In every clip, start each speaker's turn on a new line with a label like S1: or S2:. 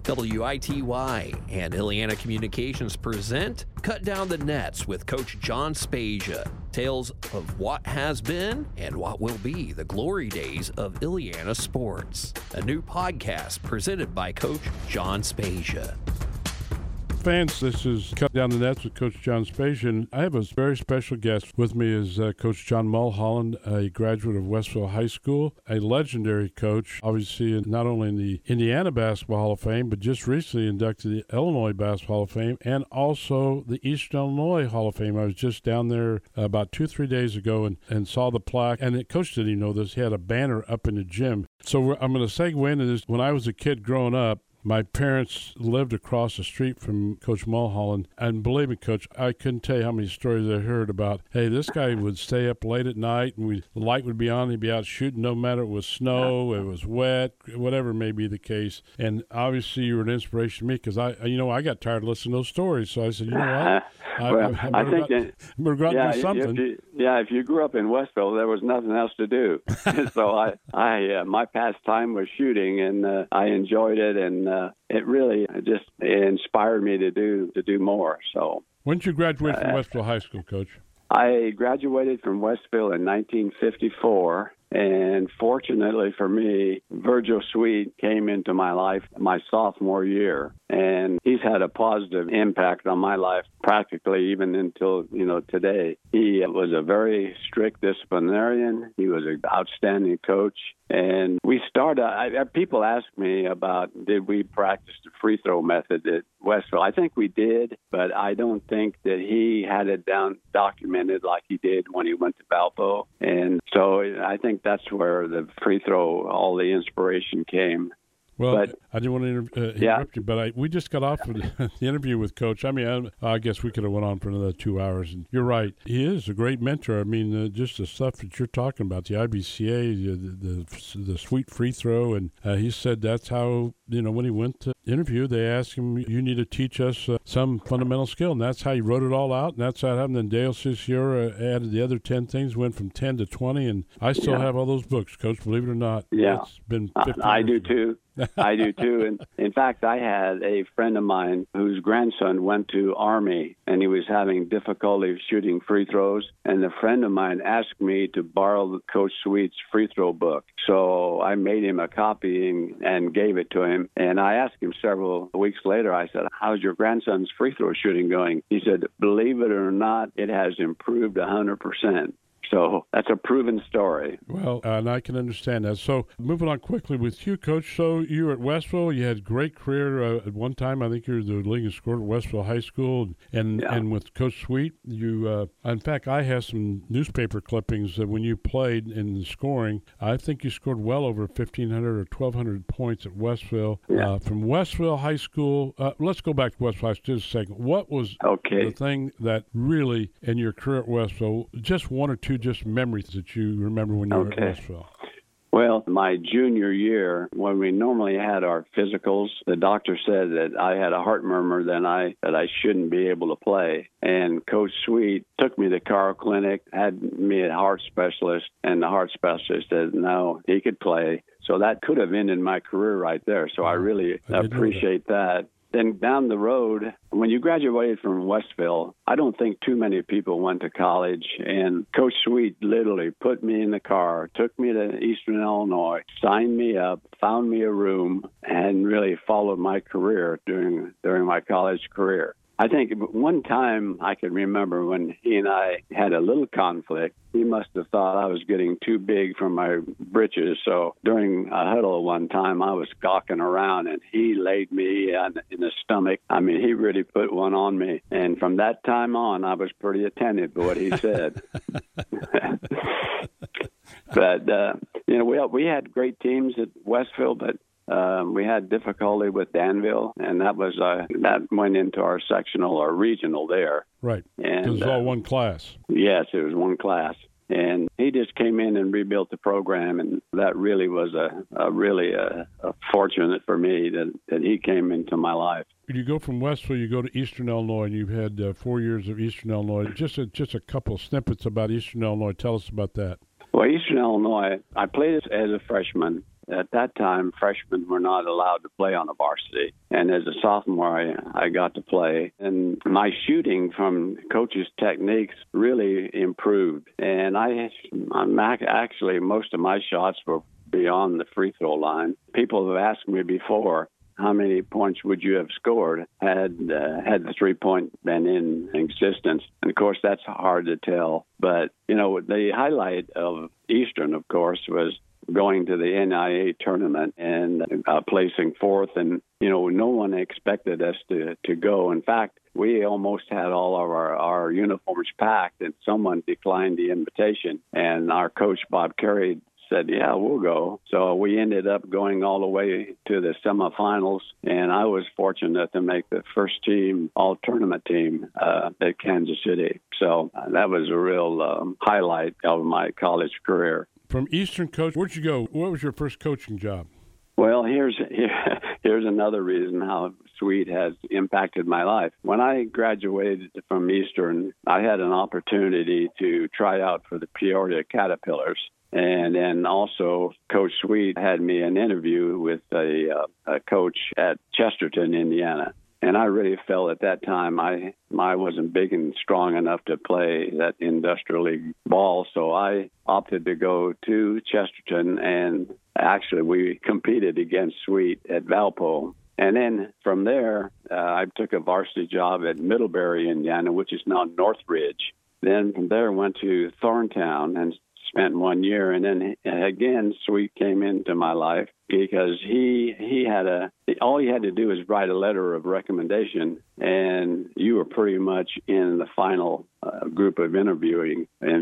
S1: WITY and Ileana Communications present Cut Down the Nets with Coach John Spezia. Tales of what has been and what will be the glory days of Ileana sports. A new podcast presented by Coach John Spezia.
S2: Fans, this is Cut Down the Nets with Coach John Spezia, and I have a very special guest with me is Coach John Mulholland, a graduate of Westville High School, a legendary coach, obviously not only in the Indiana Basketball Hall of Fame, but just recently inducted the Illinois Basketball Hall of Fame, and also the Eastern Illinois Hall of Fame. I was just down there about 2-3 days ago and saw the plaque, and the coach didn't even know this. He had a banner up in the gym. So I'm going to segue into this. When I was a kid growing up, my parents lived across the street from Coach Mulholland, and believe me, Coach, I couldn't tell you how many stories I heard about, hey, this guy would stay up late at night, and the light would be on, he'd be out shooting no matter it was snow, it was wet, whatever may be the case. And obviously you were an inspiration to me because I got tired of listening to those stories, so I said, you know what? I think we're going to do something.
S3: If you grew up in Westville, there was nothing else to do. So my pastime was shooting, and I enjoyed it, and it really just inspired me to do more. So
S2: when did you graduate from Westville High School, Coach?
S3: I graduated from Westville in 1954. And fortunately for me, Virgil Sweet came into my life my sophomore year. And he's had a positive impact on my life practically even until, today. He was a very strict disciplinarian. He was an outstanding coach. And we started, people ask me about, did we practice the free throw method at Westville? I think we did, but I don't think that he had it documented like he did when he went to Valpo. And so I think that's where the free throw, all the inspiration came.
S2: Well, I didn't want to interrupt you, but we just got off of the interview with Coach. I mean, I guess we could have went on for another 2 hours. And you're right. He is a great mentor. I mean, just the stuff that you're talking about, the IBCA, the sweet free throw. And he said that's how, when he went to interview, they asked him, you need to teach us some fundamental skill. And that's how he wrote it all out. And that's how it happened. Then Dale Ciciora added the other 10 things, went from 10 to 20. And I still have all those books, Coach, believe it or not.
S3: Yeah.
S2: It's been 50
S3: I
S2: years
S3: do,
S2: ago.
S3: too. I do, too. And in fact, I had a friend of mine whose grandson went to Army, and he was having difficulty shooting free throws. And a friend of mine asked me to borrow Coach Sweet's free throw book. So I made him a copy and gave it to him. And I asked him several weeks later, I said, how's your grandson's free throw shooting going? He said, believe it or not, it has improved 100%. So that's a proven story.
S2: Well, and I can understand that. So moving on quickly with you, Coach. So you were at Westville. You had a great career at one time. I think you were the leading scorer at Westville High School. And with Coach Sweet, you, in fact, I have some newspaper clippings that when you played in the scoring, I think you scored well over 1,500 or 1,200 points at Westville. From Westville High School, let's go back to Westville High School just a second. What was the thing that really, in your career at Westville, just one or two just memories that you remember when you were at Westville?
S3: Well, my junior year, when we normally had our physicals, the doctor said that I had a heart murmur that I shouldn't be able to play. And Coach Sweet took me to Carl Clinic, had me a heart specialist, and the heart specialist said no, he could play. So that could have ended my career right there. So I really appreciate that. Then down the road, when you graduated from Westville, I don't think too many people went to college. And Coach Sweet literally put me in the car, took me to Eastern Illinois, signed me up, found me a room, and really followed my career during my college career. I think one time I can remember when he and I had a little conflict. He must have thought I was getting too big for my britches. So during a huddle one time, I was gawking around, and he laid me in the stomach. I mean, he really put one on me. And from that time on, I was pretty attentive to what he said. But, we had great teams at Westville, but we had difficulty with Danville, and that went into our sectional or regional there.
S2: Right.
S3: And
S2: it was all one class.
S3: Yes, it was one class. And he just came in and rebuilt the program, and that really was a fortunate for me that he came into my life.
S2: You go from Westville, you go to Eastern Illinois, and you've had 4 years of Eastern Illinois. Just a couple of snippets about Eastern Illinois. Tell us about that.
S3: Well, Eastern Illinois, I played as a freshman. at that time, freshmen were not allowed to play on the varsity. And as a sophomore, I got to play. And my shooting from coach's techniques really improved. And actually, most of my shots were beyond the free throw line. People have asked me before, how many points would you have scored had the three-point been in existence? And, of course, that's hard to tell. But, the highlight of Eastern, of course, was going to the NIA tournament and placing fourth. And, no one expected us to go. In fact, we almost had all of our uniforms packed, and someone declined the invitation. And our coach, Bob Carey, said, yeah, we'll go. So we ended up going all the way to the semifinals, and I was fortunate to make the first team, all-tournament team at Kansas City. So that was a real highlight of my college career.
S2: From Eastern, Coach, where'd you go? What was your first coaching job?
S3: Well, here's another reason how Sweet has impacted my life. When I graduated from Eastern, I had an opportunity to try out for the Peoria Caterpillars. And then also, Coach Sweet had me an interview with a coach at Chesterton, Indiana. And I really felt at that time I wasn't big and strong enough to play that industrial league ball. So I opted to go to Chesterton, and actually we competed against Sweet at Valpo. And then from there, I took a varsity job at Middlebury, Indiana, which is now Northridge. Then from there, went to Thorntown and spent 1 year. And then again, Sweet came into my life because he had all he had to do was write a letter of recommendation, and you were pretty much in the final group of interviewees.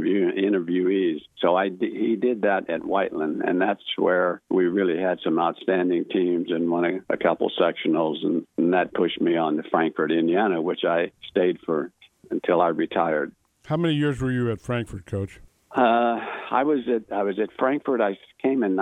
S3: So he did that at Whiteland, and that's where we really had some outstanding teams and won a couple sectionals, and that pushed me on to Frankfort, Indiana, which I stayed for until I retired.
S2: How many years were you at Frankfort, Coach?
S3: I was at Frankfort. I came in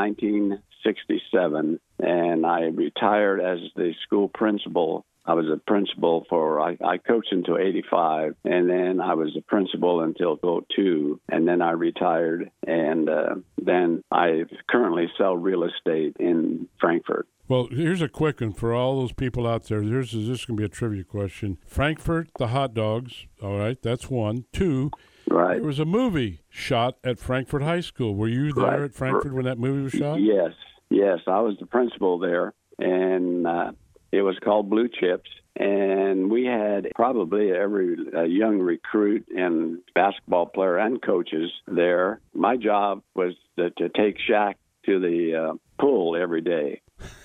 S3: 1967, and I retired as the school principal. I was a principal I coached until 85, and then I was a principal until 02, and then I retired, and then I currently sell real estate in Frankfort.
S2: Well, here's a quick one for all those people out there. This is going to be a trivia question. Frankfort, the hot dogs, all right, that's one. Two,
S3: right.
S2: There was a movie shot at Frankfort High School. Were you there at Frankfort when that movie was shot?
S3: Yes, I was the principal there, and it was called Blue Chips, and we had probably every young recruit and basketball player and coaches there. My job was to take Shaq to the pool every day.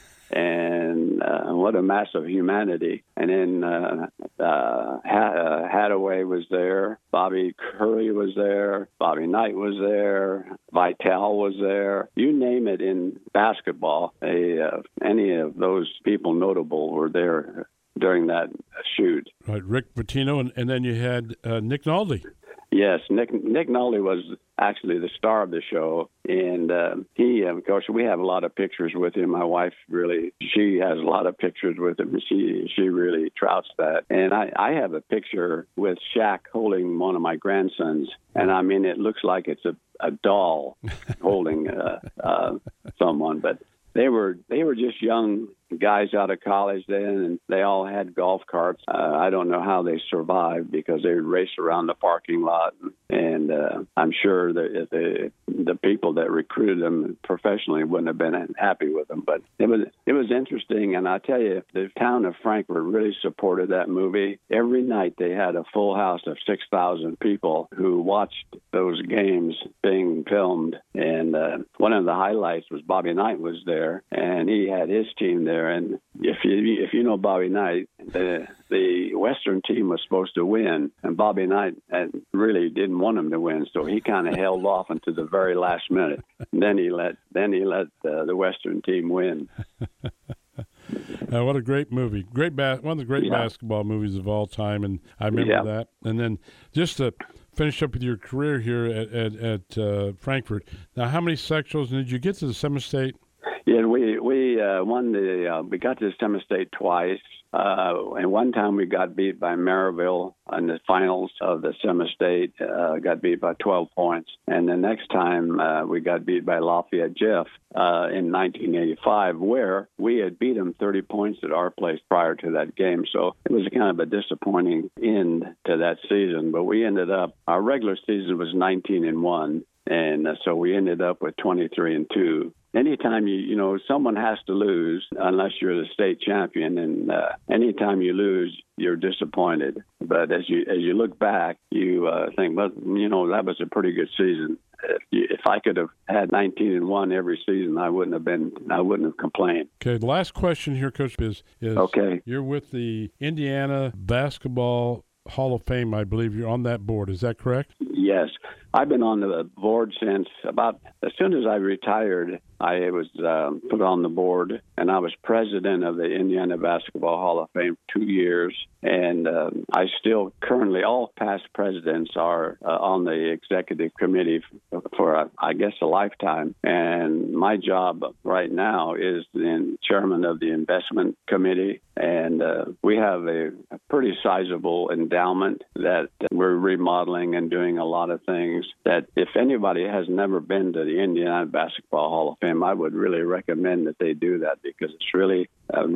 S3: And what a massive humanity. And then Hadaway was there, Bobby Curry was there, Bobby Knight was there, Vitale was there. You name it in basketball, any of those people notable were there during that shoot.
S2: Right, Rick Pitino, and then you had Nick Nolte.
S3: Yes, Nick Nolte was actually the star of the show, and he, of course, we have a lot of pictures with him. My wife she has a lot of pictures with him. She really trouts that. And I have a picture with Shaq holding one of my grandsons, and I mean, it looks like it's a doll holding someone, but they were just young guys out of college then, and they all had golf carts. I don't know how they survived because they would race around the parking lot, and I'm sure that the people that recruited them professionally wouldn't have been happy with them. But it was interesting, and I tell you, the town of Frankfort really supported that movie. Every night they had a full house of 6,000 people who watched those games being filmed, and one of the highlights was Bobby Knight was there, and he had his team there. And if you know Bobby Knight, the Western team was supposed to win, and Bobby Knight really didn't want him to win, so he kind of held off until the very last minute. And then he let the Western team win.
S2: What a great movie! One of the great basketball movies of all time, and I remember that. And then just to finish up with your career here at Frankfort. Now, how many sectionals, and did you get to the semi-state?
S3: Yeah, we we won we got to Semi-State twice. And one time we got beat by Maryville in the finals of the Semi-State, got beat by 12 points. And the next time we got beat by Lafayette Jeff in 1985, where we had beat them 30 points at our place prior to that game. So it was kind of a disappointing end to that season. But we ended up, our regular season was 19-1. And so we ended up with 23-2. Anytime someone has to lose unless you're the state champion, and anytime you lose, you're disappointed. But as you look back, you think, well, that was a pretty good season. If I could have had 19-1 every season, I wouldn't have complained.
S2: Okay, the last question here, Coach, is
S3: okay.
S2: You're with the Indiana Basketball Hall of Fame, I believe. You're on that board. Is that correct?
S3: Yes. I've been on the board since as soon as I retired, I was put on the board, and I was president of the Indiana Basketball Hall of Fame 2 years. And I still currently, all past presidents are on the executive committee for, I guess, a lifetime. And my job right now is the chairman of the investment committee. And we have a pretty sizable endowment that we're remodeling and doing a lot of things that if anybody has never been to the Indiana Basketball Hall of Fame, I would really recommend that they do that, because it's really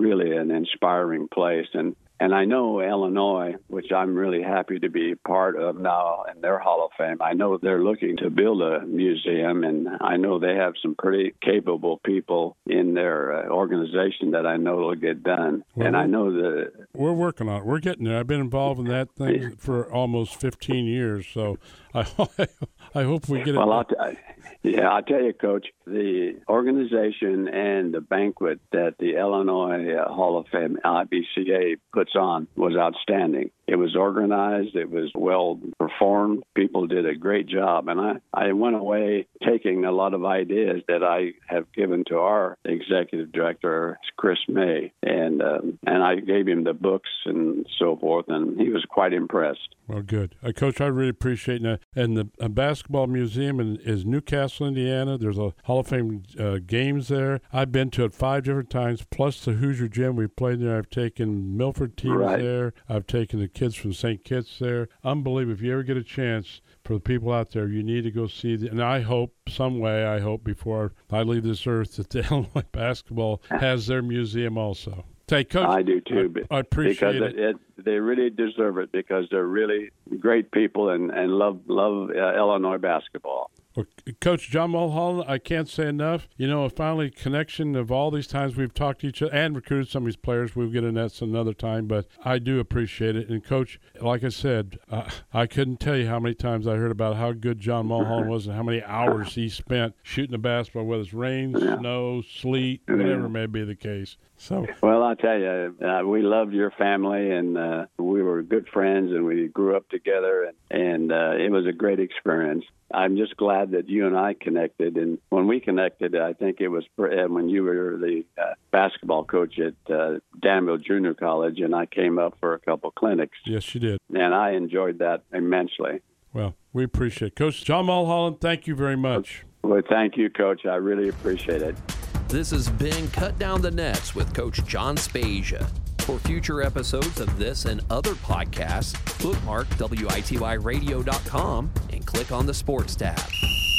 S3: an inspiring place. And I know Illinois, which I'm really happy to be part of now in their Hall of Fame, I know they're looking to build a museum, and I know they have some pretty capable people in their organization that I know will get done. Well, and I know that
S2: we're working on it. We're getting there. I've been involved in that thing for almost 15 years, so I hope we get it.
S3: Well, I'll tell you, Coach, the organization and the banquet that the Illinois Hall of Fame, IBCA, puts on was outstanding. It was organized. It was well performed. People did a great job. And I went away taking a lot of ideas that I have given to our executive director, Chris May. And I gave him the books and so forth, and he was quite impressed.
S2: Well, good. Coach, I really appreciate that. And the basketball museum is Newcastle, Indiana. There's a Hall of Fame games there. I've been to it 5 different times, plus the Hoosier Gym. We played there. I've taken Milford teams there. I've taken the kids from St. Kitts there. Unbelievable. If you ever get a chance, for the people out there, you need to go see and I hope, before I leave this earth, that the Illinois basketball has their museum also. Hey, Coach,
S3: I do too.
S2: I appreciate
S3: it. They really deserve it, because they're really great people and love Illinois basketball.
S2: Well, Coach John Mulholland, I can't say enough. Finally, connection of all these times we've talked to each other and recruited some of these players. We'll get into that another time, but I do appreciate it. And, Coach, like I said, I couldn't tell you how many times I heard about how good John Mulholland was and how many hours he spent shooting the basketball, whether it's rain, snow, sleet, whatever may be the case. So,
S3: well, I'll tell you, we loved your family, and we were good friends, and we grew up together, and it was a great experience. I'm just glad that you and I connected. And when we connected, I think it was when you were the basketball coach at Danville Junior College, and I came up for a couple clinics.
S2: Yes, you did.
S3: And I enjoyed that immensely.
S2: Well, we appreciate it. Coach John Mulholland, thank you very much.
S3: Well, thank you, Coach. I really appreciate it.
S1: This has been Cut Down the Nets with Coach John Spezia. For future episodes of this and other podcasts, bookmark WITYradio.com and click on the Sports tab.